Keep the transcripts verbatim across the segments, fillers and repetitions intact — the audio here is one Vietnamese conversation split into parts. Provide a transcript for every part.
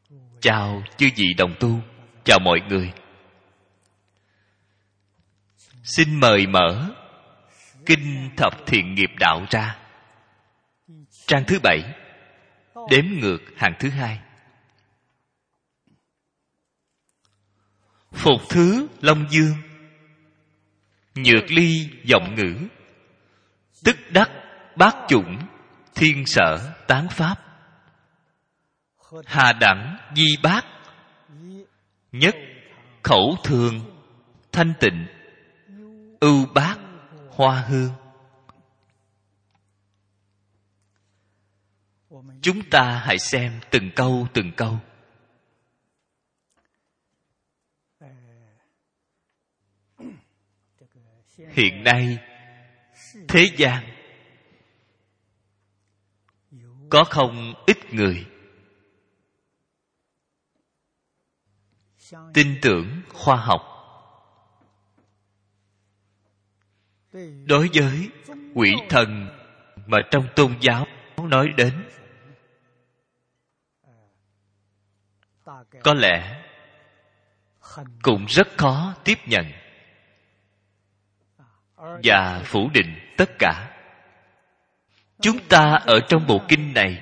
Chào chư vị đồng tu, chào mọi người. Xin mời mở Kinh Thập Thiện Nghiệp Đạo ra, trang thứ bảy, đếm ngược hàng thứ hai. Phục thứ Long Dương, nhược ly vọng ngữ, tức đắc bát chủng, thiên sở tán pháp. Hà đẳng di bát, nhất khẩu thường, thanh tịnh, ưu bát hoa hương. Chúng ta hãy xem từng câu từng câu. Hiện nay thế gian có không ít người tin tưởng khoa học. Đối với quỷ thần mà trong tôn giáo nói đến, có lẽ cũng rất khó tiếp nhận và phủ định tất cả. Chúng ta ở trong bộ kinh này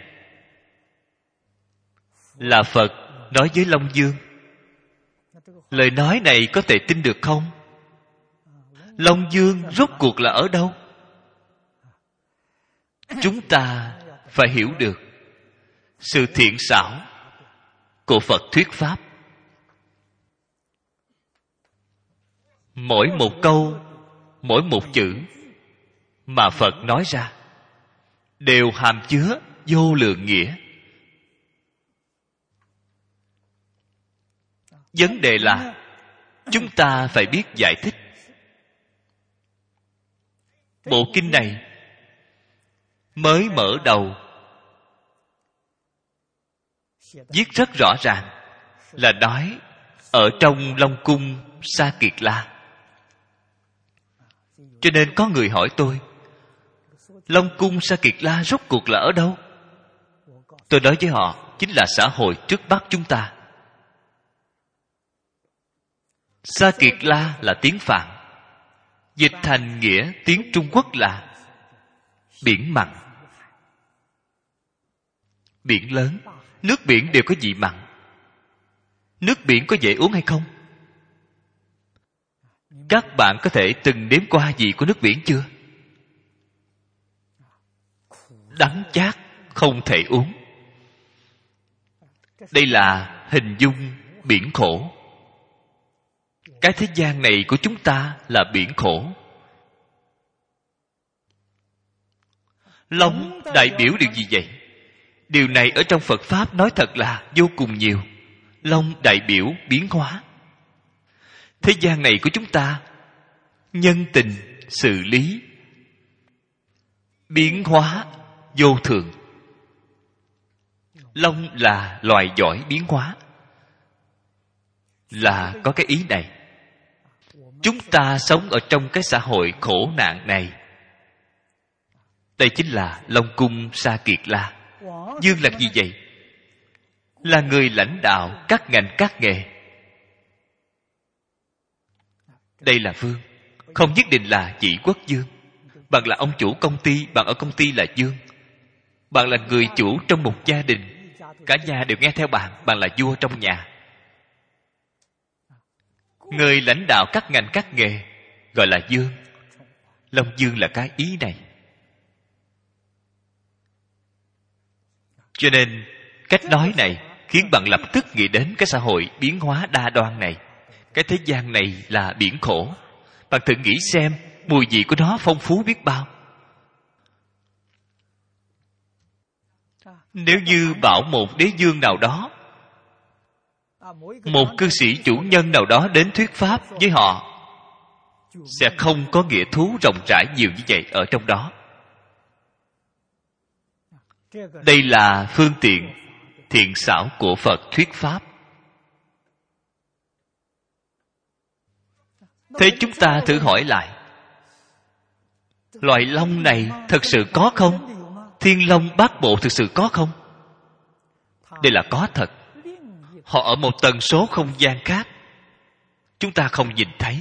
là Phật nói với Long Dương. Lời nói này có thể tin được không? Long Dương rốt cuộc là ở đâu? Chúng ta phải hiểu được sự thiện xảo của Phật thuyết pháp. Mỗi một câu, mỗi một chữ mà Phật nói ra đều hàm chứa vô lượng nghĩa. Vấn đề là chúng ta phải biết giải thích. Bộ kinh này mới mở đầu viết rất rõ ràng là nói ở trong Long Cung Sa Kiệt La. Cho nên có người hỏi tôi, Long Cung Sa Kiệt La rốt cuộc là ở đâu? Tôi nói với họ, chính là xã hội trước Bắc chúng ta. Sa Kiệt La là tiếng Phạn, dịch thành nghĩa tiếng Trung Quốc là biển mặn. Biển lớn, nước biển đều có vị mặn. Nước biển có dễ uống hay không? Các bạn có thể từng nếm qua vị của nước biển chưa? Đắng chát, không thể uống. Đây là hình dung biển khổ. Cái thế gian này của chúng ta là biển khổ. Long đại biểu điều gì vậy? Điều này ở trong Phật Pháp nói thật là vô cùng nhiều. Long đại biểu biến hóa. Thế gian này của chúng ta, nhân tình, xử lý, biến hóa vô thường. Long là loài giỏi biến hóa. Là có cái ý này. Chúng ta sống ở trong cái xã hội khổ nạn này. Đây chính là Long Cung Sa Kiệt La. Dương là gì vậy? Là người lãnh đạo các ngành các nghề. Đây là vương. Không nhất định là chỉ quốc vương. Bạn là ông chủ công ty, bạn ở công ty là vương. Bạn là người chủ trong một gia đình, cả nhà đều nghe theo bạn, bạn là vua trong nhà. Người lãnh đạo các ngành các nghề gọi là vương. Long Dương là cái ý này. Cho nên cách nói này khiến bạn lập tức nghĩ đến cái xã hội biến hóa đa đoan này. Cái thế gian này là biển khổ. Bạn thử nghĩ xem, mùi vị của nó phong phú biết bao. Nếu như bảo một đế vương nào đó, một cư sĩ chủ nhân nào đó đến thuyết pháp với họ, sẽ không có nghĩa thú rộng rãi nhiều như vậy ở trong đó. Đây là phương tiện thiện xảo của Phật thuyết pháp. Thế chúng ta thử hỏi lại, loài long này thật sự có không? Thiên long bát bộ thực sự có không? Đây là có thật. họ ở một tần số không gian khác, chúng ta không nhìn thấy.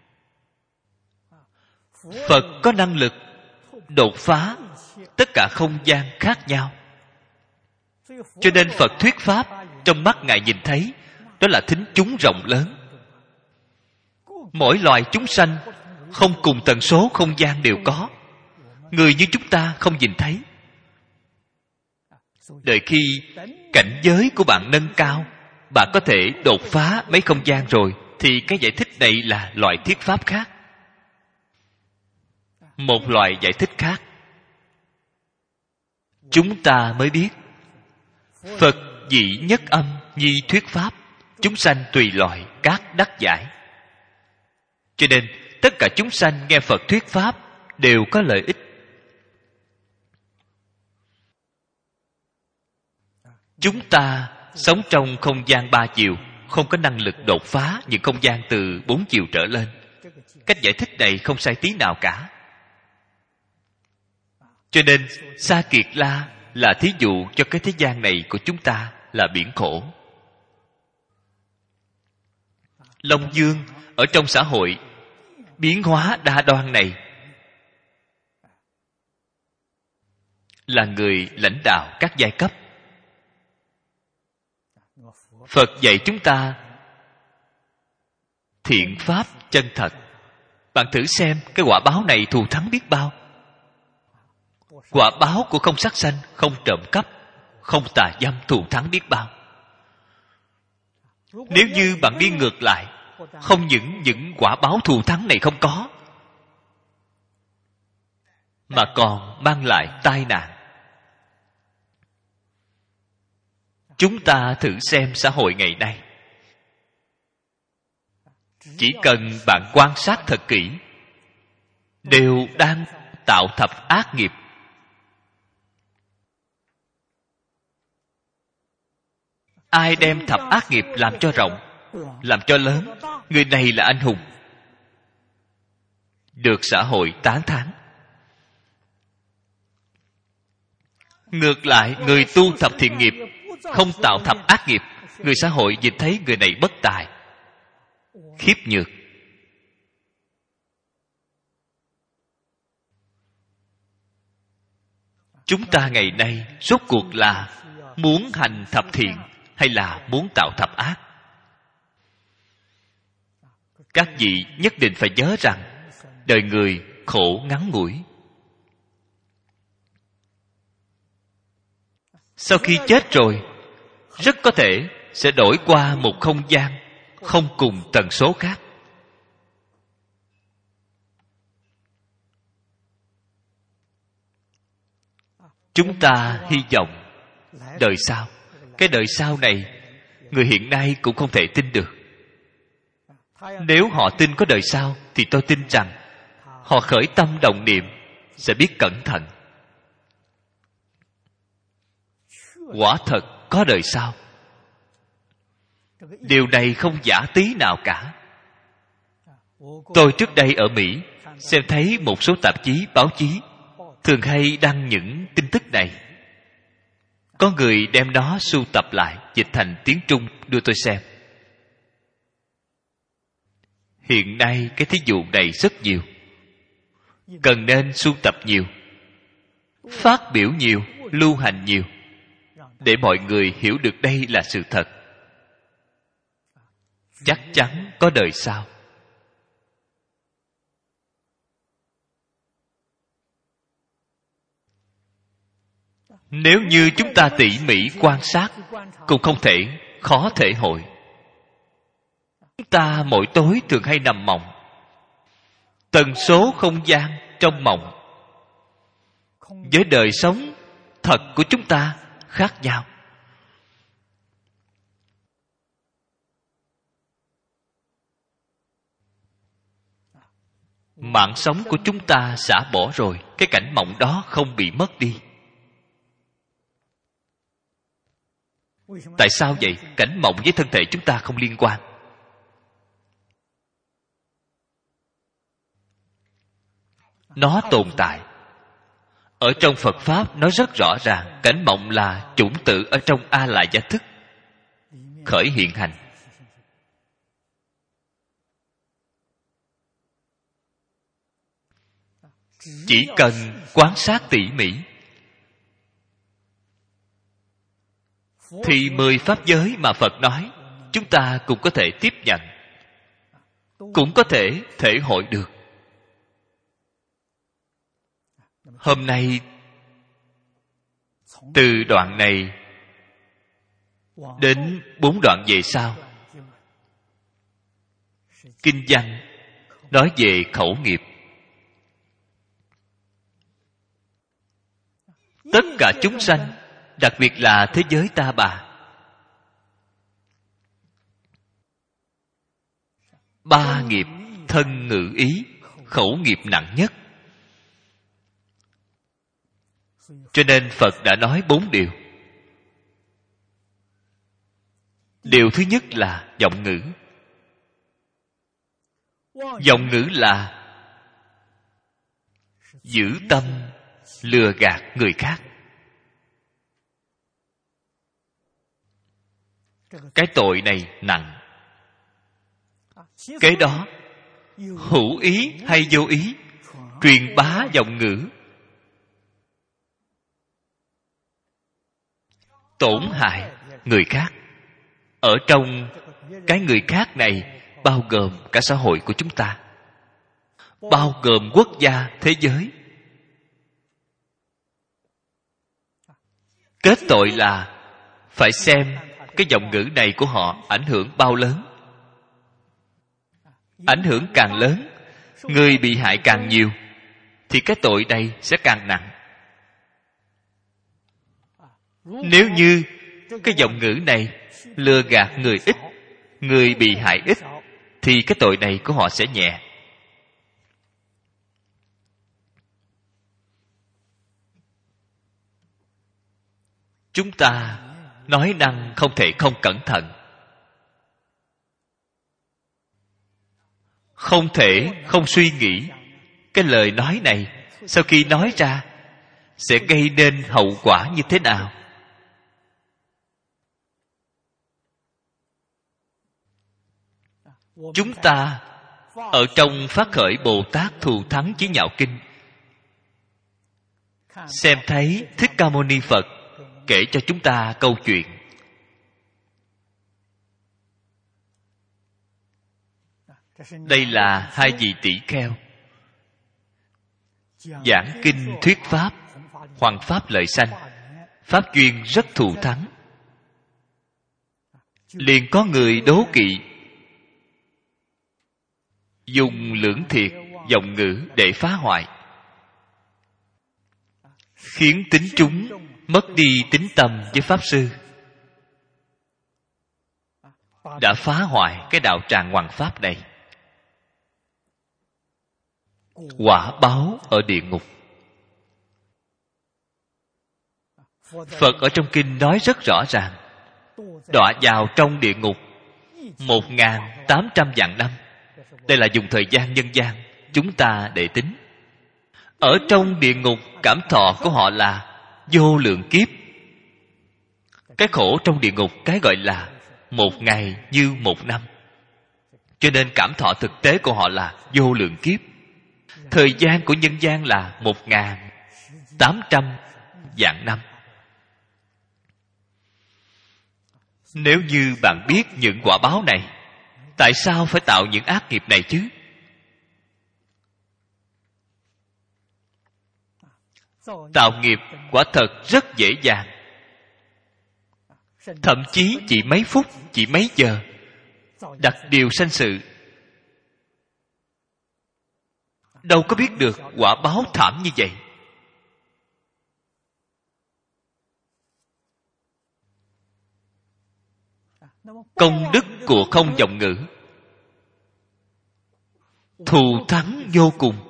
Phật có năng lực đột phá tất cả không gian khác nhau, cho nên Phật thuyết pháp trong mắt Ngài nhìn thấy, đó là thính chúng rộng lớn. Mỗi loài chúng sanh không cùng tần số không gian đều có, người như chúng ta không nhìn thấy. Đợi khi cảnh giới của bạn nâng cao, bạn có thể đột phá mấy không gian rồi, thì cái giải thích này là loại thuyết pháp khác, một loại giải thích khác. Chúng ta mới biết Phật dĩ nhất âm nhi thuyết pháp, chúng sanh tùy loại các đắc giải. Cho nên tất cả chúng sanh nghe Phật thuyết pháp đều có lợi ích. Chúng ta sống trong không gian ba chiều, không có năng lực đột phá những không gian từ bốn chiều trở lên. Cách giải thích này không sai tí nào cả. Cho nên Sa Kiệt La là thí dụ cho cái thế gian này của chúng ta là biển khổ. Long Dương ở trong xã hội biến hóa đa đoan này là người lãnh đạo các giai cấp. Phật dạy chúng ta thiện pháp chân thật. Bạn thử xem cái quả báo này thù thắng biết bao. Quả báo của không sát sanh, không trộm cắp, không tà dâm thù thắng biết bao. Nếu như bạn đi ngược lại, không những những quả báo thù thắng này không có, mà còn mang lại tai nạn. Chúng ta thử xem xã hội ngày nay, chỉ cần bạn quan sát thật kỹ, đều đang tạo thập ác nghiệp. Ai đem thập ác nghiệp làm cho rộng, làm cho lớn, người này là anh hùng, được xã hội tán thán. Ngược lại, người tu thập thiện nghiệp, không tạo thập ác nghiệp, người xã hội nhìn thấy người này bất tài, khiếp nhược. Chúng ta ngày nay rốt cuộc là muốn hành thập thiện hay là muốn tạo thập ác? Các vị nhất định phải nhớ rằng đời người khổ ngắn ngủi. Sau khi chết rồi, rất có thể sẽ đổi qua một không gian không cùng tần số khác. Chúng ta hy vọng đời sau. Cái đời sau này, người hiện nay cũng không thể tin được. Nếu họ tin có đời sau, thì tôi tin rằng họ khởi tâm động niệm sẽ biết cẩn thận. Quả thật có đời sau. Điều này không giả tí nào cả. Tôi trước đây ở Mỹ xem thấy một số tạp chí, báo chí thường hay đăng những tin tức này. Có người đem nó sưu tập lại, dịch thành tiếng Trung đưa tôi xem. Hiện nay cái thí dụ này rất nhiều, cần nên sưu tập nhiều, phát biểu nhiều, lưu hành nhiều, để mọi người hiểu được đây là sự thật. Chắc chắn có đời sau. Nếu như chúng ta tỉ mỉ quan sát, cũng không thể khó thể hội. Chúng ta mỗi tối thường hay nằm mộng. Tần số không gian trong mộng với đời sống thật của chúng ta khác nhau. Mạng sống của chúng ta xả bỏ rồi, cái cảnh mộng đó không bị mất đi. Tại sao vậy? Cảnh mộng với thân thể chúng ta không liên quan. Nó tồn tại. Ở trong Phật Pháp nói rất rõ ràng, cảnh mộng là chủng tử ở trong A-lại gia thức, khởi hiện hành. Chỉ cần quan sát tỉ mỉ thì mười pháp giới mà Phật nói chúng ta cũng có thể tiếp nhận, cũng có thể thể hội được. Hôm nay từ đoạn này đến bốn đoạn về sau, kinh văn nói về khẩu nghiệp. Tất cả chúng sanh, đặc biệt là thế giới ta bà, ba nghiệp thân ngữ ý, khẩu nghiệp nặng nhất. Cho nên Phật đã nói bốn điều. Điều thứ nhất là vọng ngữ. Vọng ngữ là giữ tâm lừa gạt người khác. Cái tội này nặng. Cái đó hữu ý hay vô ý truyền bá vọng ngữ, tổn hại người khác. Ở trong cái người khác này bao gồm cả xã hội của chúng ta, bao gồm quốc gia, thế giới. Kết tội là phải xem cái vọng ngữ này của họ ảnh hưởng bao lớn. Ảnh hưởng càng lớn, người bị hại càng nhiều, thì cái tội này sẽ càng nặng. Nếu như cái vọng ngữ này lừa gạt người ít, người bị hại ít, thì cái tội này của họ sẽ nhẹ. Chúng ta nói năng không thể không cẩn thận, không thể không suy nghĩ cái lời nói này sau khi nói ra sẽ gây nên hậu quả như thế nào. Chúng ta ở trong Phát Khởi Bồ Tát Thù Thắng Chí Nhạo Kinh xem thấy Thích Ca Mâu Ni Phật kể cho chúng ta câu chuyện. Đây là hai vị tỷ kheo giảng kinh thuyết pháp, hoằng pháp lợi sanh, pháp duyên rất thù thắng. Liền có người đố kỵ, dùng lưỡng thiệt vọng ngữ để phá hoại, khiến tín chúng mất đi tín tâm với pháp sư, đã phá hoại cái đạo tràng hoằng pháp này. Quả báo ở địa ngục. Phật ở trong kinh nói rất rõ ràng, đọa vào trong địa ngục một ngàn tám trăm vạn năm. Đây là dùng thời gian nhân gian chúng ta để tính. Ở trong địa ngục, cảm thọ của họ là vô lượng kiếp. Cái khổ trong địa ngục cái gọi là một ngày như một năm. Cho nên cảm thọ thực tế của họ là vô lượng kiếp. Thời gian của nhân gian là một ngàn tám trăm vạn năm. Nếu như bạn biết những quả báo này, tại sao phải tạo những ác nghiệp này chứ? Tạo nghiệp quả thật rất dễ dàng. Thậm chí chỉ mấy phút, chỉ mấy giờ đặt điều sanh sự. Đâu có biết được quả báo thảm như vậy. Công đức của không vọng ngữ thù thắng vô cùng.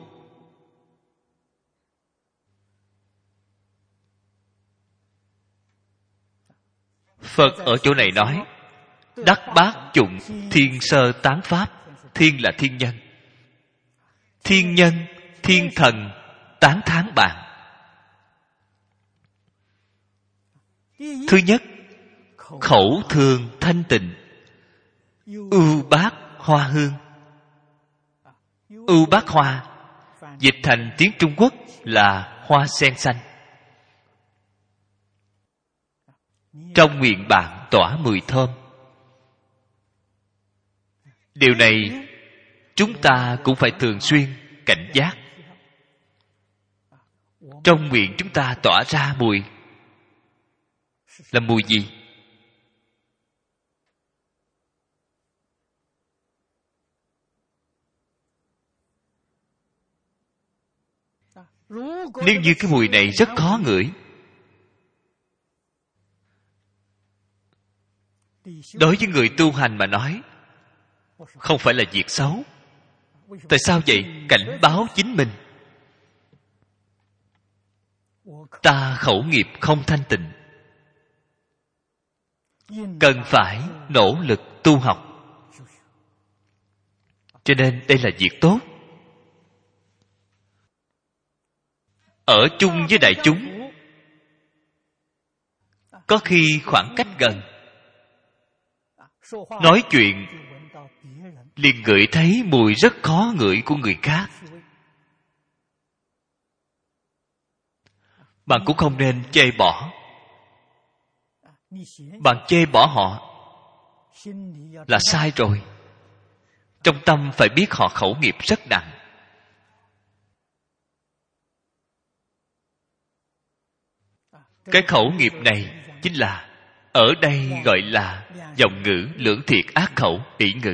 Phật ở chỗ này nói đắc bát chủng thiên sơ tán pháp. Thiên là thiên nhân. Thiên nhân, thiên thần tán thán bạn. Thứ nhất, khẩu thường thanh tịnh, ưu bát hoa hương. Ưu bát hoa dịch thành tiếng Trung Quốc là hoa sen xanh. Trong miệng bạn tỏa mùi thơm. Điều này chúng ta cũng phải thường xuyên cảnh giác. Trong miệng chúng ta tỏa ra mùi là mùi gì? Nếu như cái mùi này rất khó ngửi, đối với người tu hành mà nói, không phải là việc xấu. Tại sao vậy? Cảnh báo chính mình. Ta khẩu nghiệp không thanh tịnh, cần phải nỗ lực tu học. Cho nên đây là việc tốt. Ở chung với đại chúng, có khi khoảng cách gần, nói chuyện liền ngửi thấy mùi rất khó ngửi của người khác. Bạn cũng không nên chê bỏ. Bạn chê bỏ họ là sai rồi. Trong tâm phải biết họ khẩu nghiệp rất nặng. Cái khẩu nghiệp này chính là, ở đây gọi là vọng ngữ, lưỡng thiệt, ác khẩu, ỷ ngữ.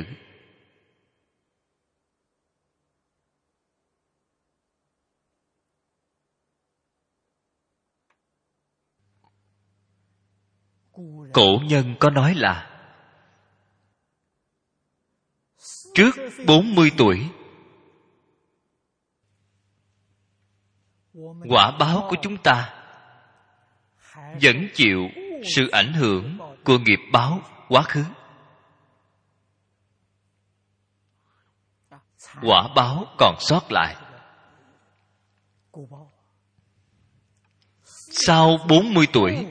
Cổ nhân có nói là trước bốn mươi tuổi, quả báo của chúng ta vẫn chịu sự ảnh hưởng của nghiệp báo quá khứ. Quả báo còn sót lại. Sau bốn mươi tuổi,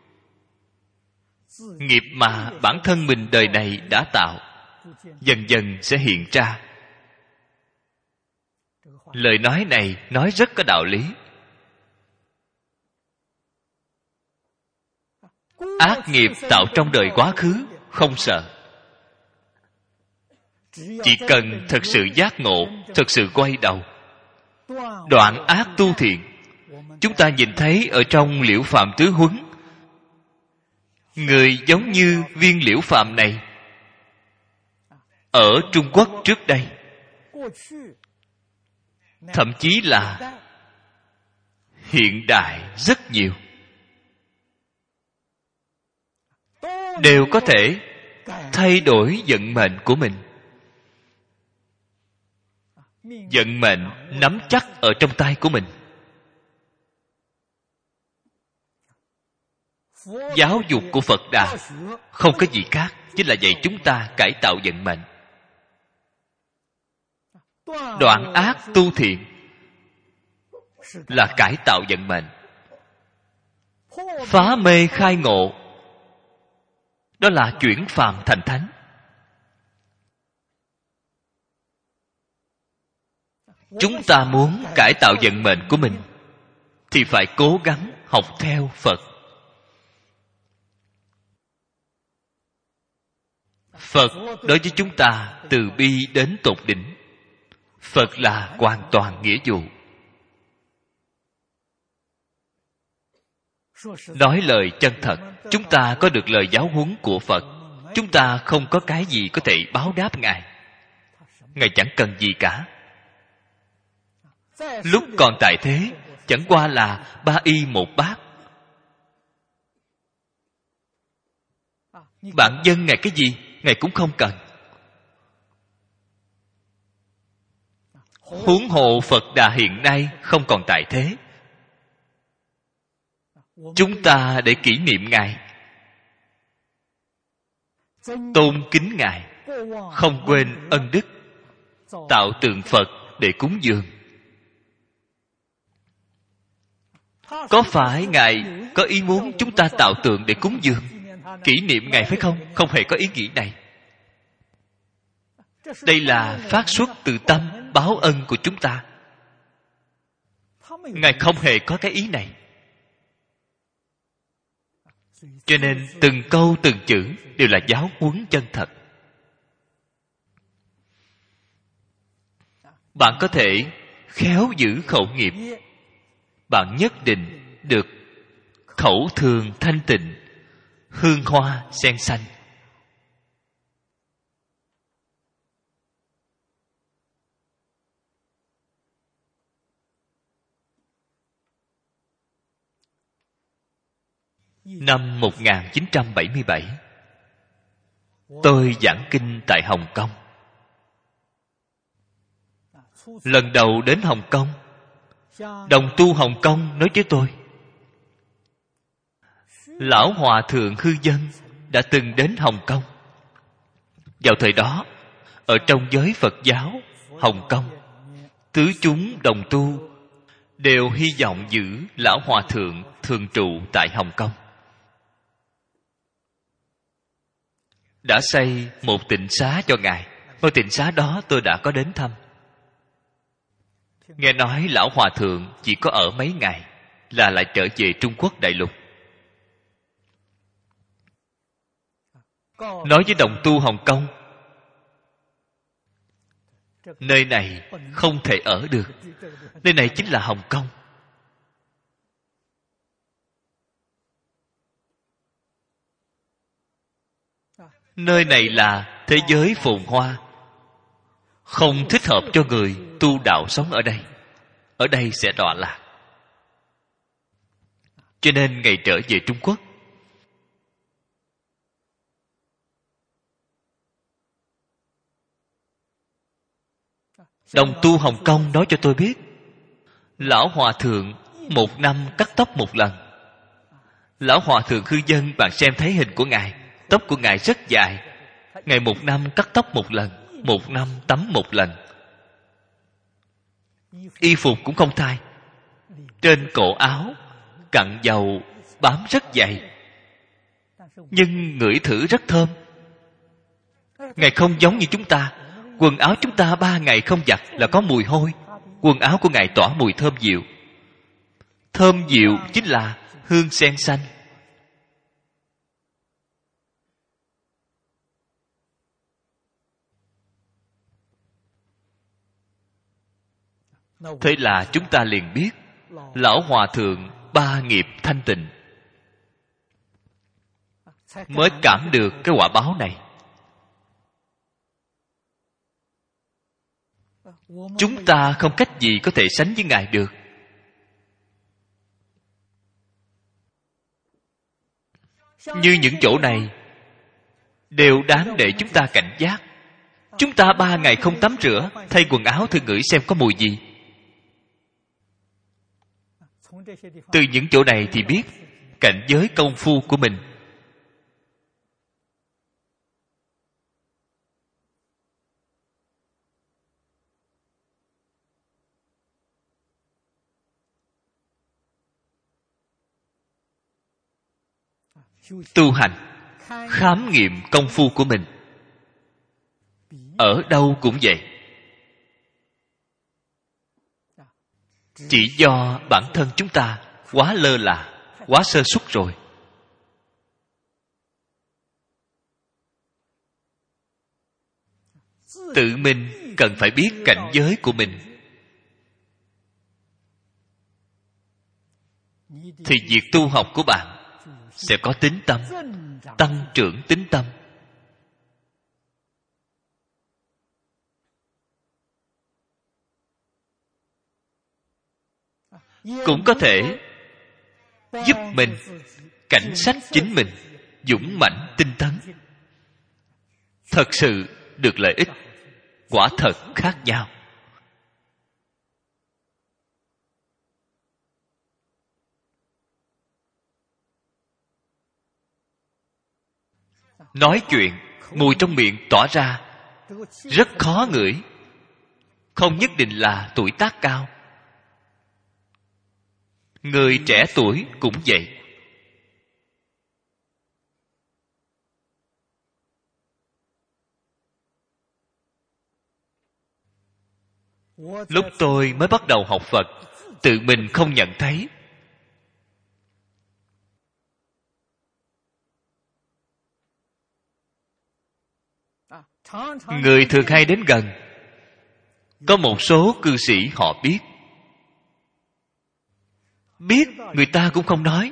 nghiệp mà bản thân mình đời này đã tạo dần dần sẽ hiện ra. Lời nói này nói rất có đạo lý. Ác nghiệp tạo trong đời quá khứ không sợ. Chỉ cần thật sự giác ngộ, thật sự quay đầu, đoạn ác tu thiện. Chúng ta nhìn thấy ở trong Liễu Phạm Tứ Huấn, người giống như viên liễu phạm này ở Trung Quốc trước đây, thậm chí là hiện đại rất nhiều, đều có thể thay đổi vận mệnh của mình. Vận mệnh nắm chắc ở trong tay của mình. Giáo dục của Phật Đà không có gì khác, chính là dạy chúng ta cải tạo vận mệnh. Đoạn ác tu thiện là cải tạo vận mệnh. Phá mê khai ngộ, đó là chuyển phàm thành thánh. Chúng ta muốn cải tạo vận mệnh của mình thì phải cố gắng học theo Phật. Phật đối với chúng ta từ bi đến tột đỉnh. Phật là hoàn toàn nghĩa vụ. Nói lời chân thật, chúng ta có được lời giáo huấn của Phật. Chúng ta không có cái gì có thể báo đáp Ngài. Ngài chẳng cần gì cả. Lúc còn tại thế, chẳng qua là ba y một bát. Bạn dâng Ngài cái gì, Ngài cũng không cần. Huống hồ Phật Đà hiện nay không còn tại thế. Chúng ta để kỷ niệm Ngài, tôn kính Ngài, không quên ân đức, tạo tượng Phật để cúng dường. Có phải Ngài có ý muốn chúng ta tạo tượng để cúng dường? kỷ niệm Ngài phải không? Không hề có ý nghĩ này. Đây là phát xuất từ tâm báo ân của chúng ta. Ngài không hề có cái ý này. Cho nên từng câu từng chữ đều là giáo huấn chân thật. Bạn có thể khéo giữ khẩu nghiệp, bạn nhất định được khẩu thường thanh tịnh, hương hoa sen xanh. Năm một nghìn chín trăm bảy mươi bảy, tôi giảng kinh tại Hồng Kông. Lần đầu đến Hồng Kông, đồng tu Hồng Kông nói với tôi, Lão Hòa Thượng Hư Dân đã từng đến Hồng Kông. Vào thời đó, ở trong giới Phật giáo Hồng Kông, tứ chúng đồng tu đều hy vọng giữ Lão Hòa Thượng thường trụ tại Hồng Kông. Đã xây một tịnh xá cho Ngài. Ngôi tịnh xá đó tôi đã có đến thăm. Nghe nói Lão Hòa Thượng chỉ có ở mấy ngày là lại trở về Trung Quốc đại lục. Nói với đồng tu Hồng Kông, nơi này không thể ở được. Nơi này chính là Hồng Kông. Nơi này là thế giới phồn hoa, không thích hợp cho người tu đạo sống ở đây. Ở đây sẽ đọa lạc. Cho nên Ngài trở về Trung Quốc. Đồng tu Hồng Kông nói cho tôi biết, Lão Hòa Thượng một năm cắt tóc một lần. Lão Hòa Thượng Hư Dân, bạn xem thấy hình của Ngài, tóc của Ngài rất dài. Ngài một năm cắt tóc một lần, một năm tắm một lần. Y phục cũng không thay. Trên cổ áo cặn dầu bám rất dày, nhưng ngửi thử rất thơm. Ngài không giống như chúng ta. Quần áo chúng ta ba ngày không giặt là có mùi hôi. Quần áo của Ngài tỏa mùi thơm dịu. Thơm dịu chính là hương sen xanh. Thế là chúng ta liền biết Lão Hòa Thượng ba nghiệp thanh tịnh, mới cảm được cái quả báo này. Chúng ta không cách gì có thể sánh với Ngài được. Như những chỗ này đều đáng để chúng ta cảnh giác. Chúng ta ba ngày không tắm rửa, thay quần áo thử ngửi xem có mùi gì. Từ những chỗ này thì biết cảnh giới công phu của mình. Tu hành, khám nghiệm công phu của mình. Ở đâu cũng vậy. Chỉ do bản thân chúng ta quá lơ là, quá sơ suất rồi. Tự mình cần phải biết cảnh giới của mình, thì việc tu học của bạn sẽ có tín tâm, tăng trưởng tín tâm. Cũng có thể giúp mình cảnh sách chính mình dũng mãnh tinh tấn. Thật sự được lợi ích, quả thật khác nhau. Nói chuyện, mùi trong miệng tỏa ra rất khó ngửi. Không nhất định là tuổi tác cao. Người trẻ tuổi cũng vậy. Lúc tôi mới bắt đầu học Phật, tự mình không nhận thấy. Người thường hay đến gần, có một số cư sĩ họ biết. Biết người ta cũng không nói.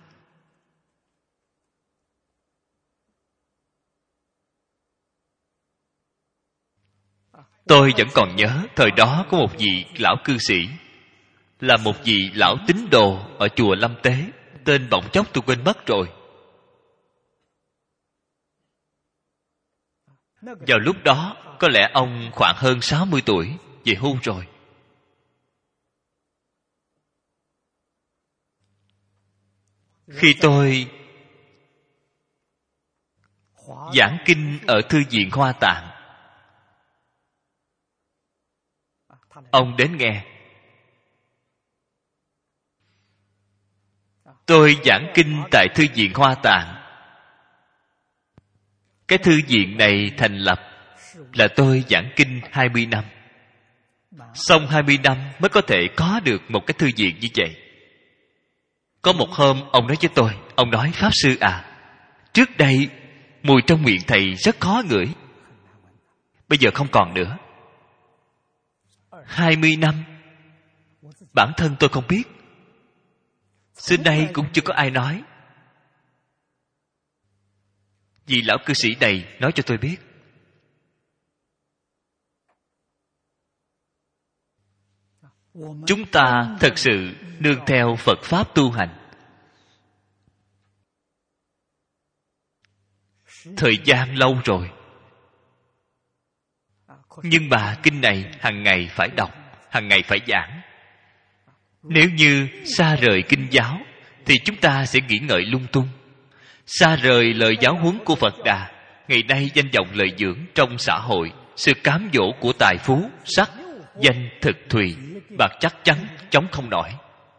Tôi vẫn còn nhớ thời đó có một vị lão cư sĩ, là một vị lão tín đồ ở chùa Lâm Tế, tên bỗng chốc tôi quên mất rồi. Vào lúc đó có lẽ ông khoảng hơn sáu mươi tuổi, về hưu rồi. Khi tôi giảng kinh ở Thư viện Hoa Tạng, ông đến nghe. Tôi giảng kinh tại Thư viện Hoa Tạng. Cái thư viện này thành lập là tôi giảng kinh hai mươi năm. Xong hai mươi năm mới có thể có được một cái thư viện như vậy. Có một hôm ông nói với tôi, ông nói: Pháp Sư à, trước đây mùi trong miệng thầy rất khó ngửi, bây giờ không còn nữa. Hai mươi năm bản thân tôi không biết, xưa nay cũng chưa có ai nói. Vị lão cư sĩ này nói cho tôi biết. Chúng ta thật sự nương theo Phật Pháp tu hành. Thời gian lâu rồi, nhưng mà kinh này hàng ngày phải đọc, hàng ngày phải giảng. Nếu như xa rời kinh giáo thì chúng ta sẽ nghĩ ngợi lung tung. Xa rời lời giáo huấn của Phật Đà, ngày nay danh vọng lợi dưỡng trong xã hội, sự cám dỗ của tài phú, sắc, danh, thực, thùy, bạc chắc chắn chống không nổi,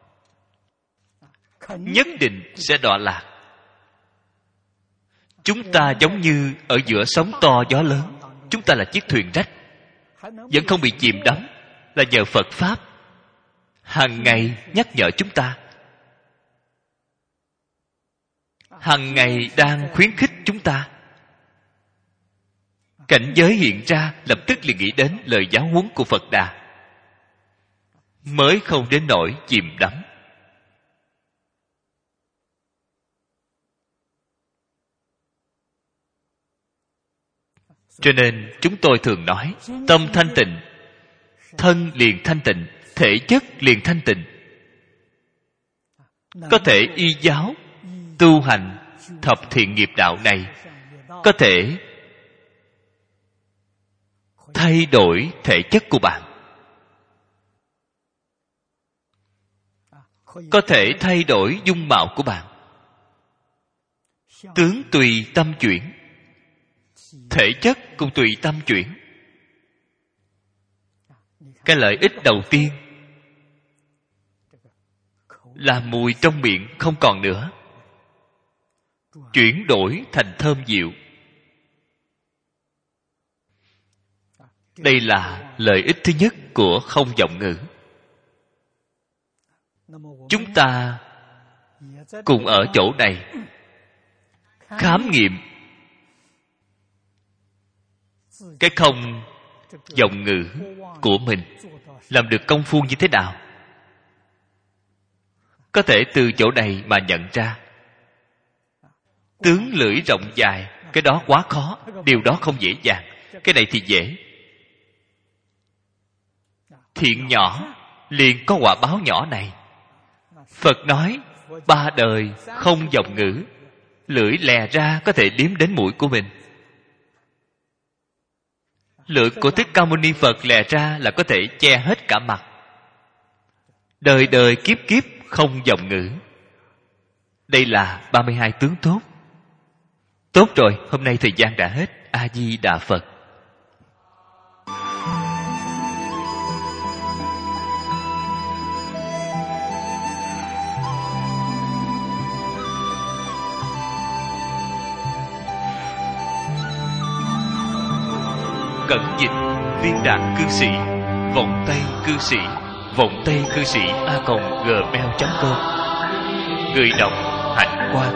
nhất định sẽ đọa lạc. Chúng ta giống như ở giữa sóng to gió lớn, chúng ta là chiếc thuyền rách, vẫn không bị chìm đắm, là nhờ Phật Pháp hàng ngày nhắc nhở chúng ta, hàng ngày đang khuyến khích chúng ta. Cảnh giới hiện ra, lập tức liền nghĩ đến lời giáo huấn của Phật Đà, mới không đến nỗi chìm đắm. Cho nên chúng tôi thường nói, tâm thanh tịnh, thân liền thanh tịnh, thể chất liền thanh tịnh. Có thể y giáo, tu hành thập thiện nghiệp đạo này, có thể thay đổi thể chất của bạn, có thể thay đổi dung mạo của bạn. Tướng tùy tâm chuyển, thể chất cũng tùy tâm chuyển. Cái lợi ích đầu tiên là mùi trong miệng không còn nữa, chuyển đổi thành thơm dịu. Đây là lợi ích thứ nhất của không vọng ngữ. Chúng ta cùng ở chỗ này khám nghiệm cái không vọng ngữ của mình làm được công phu như thế nào. Có thể từ chỗ này mà nhận ra. Tướng lưỡi rộng dài, cái đó quá khó, điều đó không dễ dàng. Cái này thì dễ. Thiện nhỏ liền có quả báo nhỏ này. Phật nói ba đời không vọng ngữ, lưỡi lè ra có thể liếm đến mũi của mình. Lưỡi của Thích Ca Mâu Ni Phật lè ra là có thể che hết cả mặt. Đời đời kiếp kiếp không vọng ngữ. Đây là ba mươi hai tướng tốt. Tốt rồi, hôm nay thời gian đã hết. A Di Đà Phật. Cẩn dịch Viên Đàn Cư Sĩ. Vọng Tây Cư Sĩ, Vọng Tây Cư Sĩ a còng gmail chấm com. Người đọc Hạnh Quang.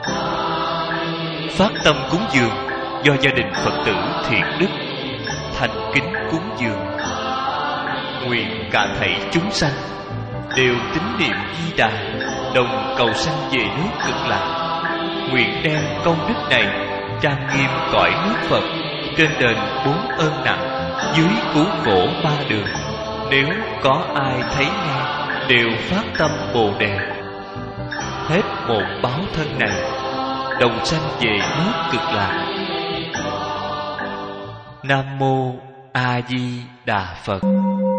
Phát tâm cúng dường do gia đình Phật tử Thiện Đức thành kính cúng dường. Nguyện cả thảy chúng sanh đều tín niệm Di Đà, đồng cầu sanh về nước Cực Lạc. Nguyện đem công đức này trang nghiêm cõi nước Phật, trên đền bốn ơn nặng, dưới cứu khổ ba đường. Nếu có ai thấy nghe đều phát tâm Bồ Đề, hết một báo thân này đồng sanh về nước Cực Lạc. Nam mô A Di Đà Phật.